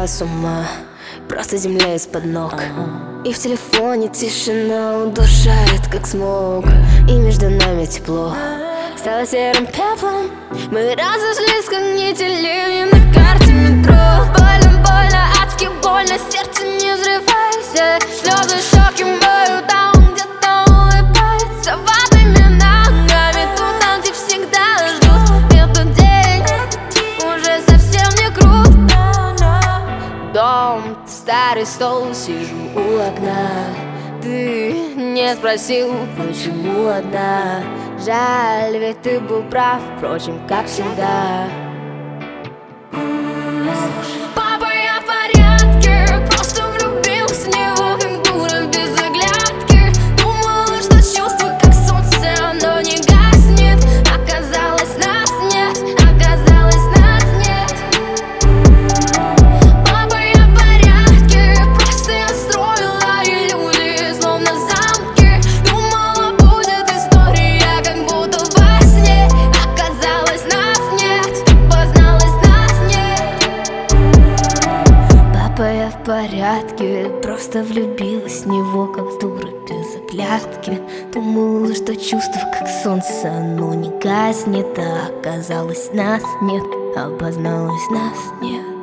сошла с ума, просто земля из-под ног. И в телефоне тишина удушает, как смог. И между нами тепло стало серым пеплом. Мы разошлись, как нити ливней на карте метро. Больно, больно, адски больно, сердце не взрывайся. Слезы, шоки, мою даун, где-то улыбается. Ватными ногами туда, где всегда ждут. Этот день уже совсем не крут. Дом, старый стол, сижу у окна. Ты не спросил, почему одна. Жаль, ведь ты был прав, впрочем, как всегда. Папа, я в порядке, просто влюбился в него, как дура без оглядки. Думала, что чувство, как солнце, оно не гаснет. Оказалось, нас нет, оказалось, нас нет. Папа, я в порядке, просто я строила иллюзии, словно замки. Думала, будет история, как будто во сне. Оказалось, нас нет, позналось, нас нет. Папа, я в порядке, просто влюбилась в него, как дура без оглядки. Думала, что чувство, как солнце, оно не гаснет. А оказалось, нас нет, обозналось, нас нет.